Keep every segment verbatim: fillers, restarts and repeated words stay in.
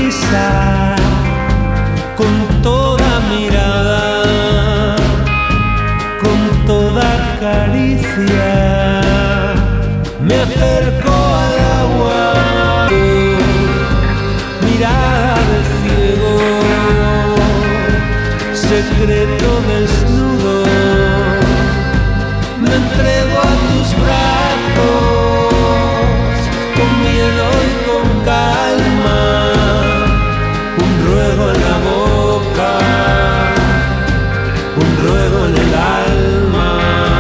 sonrisa, con toda mirada, con toda caricia, me acerco al agua, mirada de ciego, secreto desnudo, me entrego a tus brazos, con miedo y con calma, un ruego en la boca, un ruego en el alma,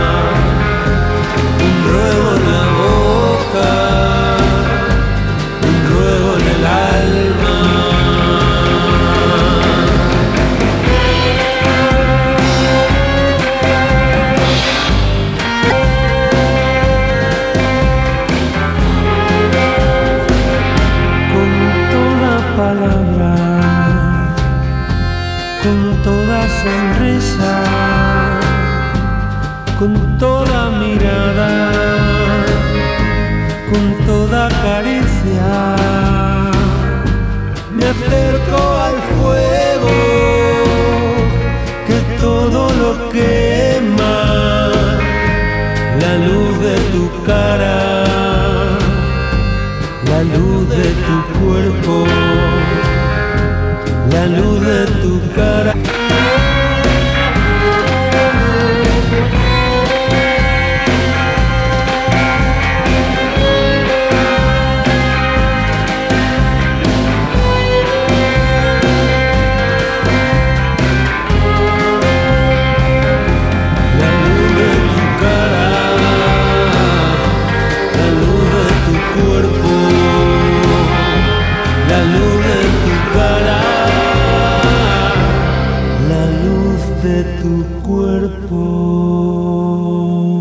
un ruego en la boca, un ruego en el alma. Palabra, con toda sonrisa, con toda mirada, con toda caricia, me acerco al fuego que todo lo quema, la luz de tu cara, la luz de tu cuerpo, la luz de tu cara. La luz de tu cara, la luz de tu cuerpo, la luz de tu cara, la luz de tu cuerpo.